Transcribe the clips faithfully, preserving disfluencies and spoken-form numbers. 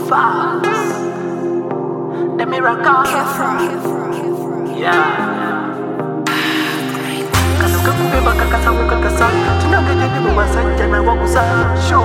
Fast. The miracle. Yeah. Kasuka kubeba kakasangu kakasa. Tunangaje ni mwasanja na wakusa. Show.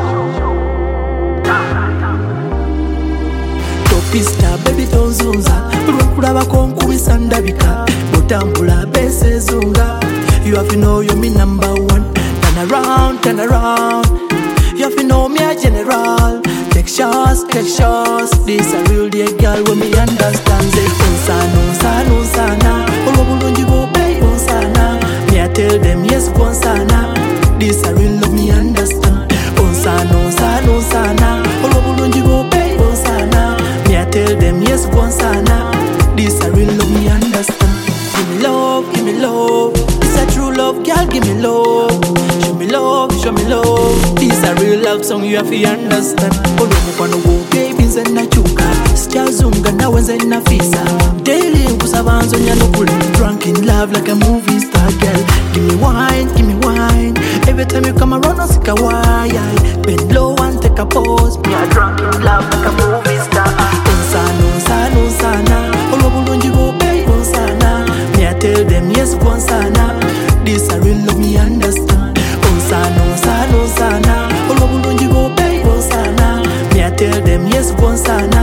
Topista baby tonzunza. Ulwakulaba konkubisa ndabika. Botambula bese zunga. You have to know you're me number one. Turn around, turn around. You have to know me a general. Take shots, take shots. This a real deal girl when me understand it. Onsana, onsana, onsana. Olobulungi bobe onsana. Me I tell them yes onsana. This a real love me understand. Onsana, onsana, onsana. Olobulungi bobe onsana. Me I tell them yes onsana. This a real love me understand. Give me love, give me love. This a true love, girl. Give me love. Show me love, show me love. This a real love song, you have to understand. Olo mkwano wo baby nze nachuka. Sijazunga na wenze na fisa. Daily nkusabanzo nyano kule. Drunk in love like a movie star girl. Give me wine, give me wine. Every time you come around I sick a wine. Bend low and take a pause. Me a drunk in love like a movie star. Onsana, onsana, onsana. Olo bulungi wo baby onsana. Me I tell them yes onsana. This a real love me understand. Onsana, onsana, onsana. Olobulungi bobe onsana. Me I tell them yes onsana.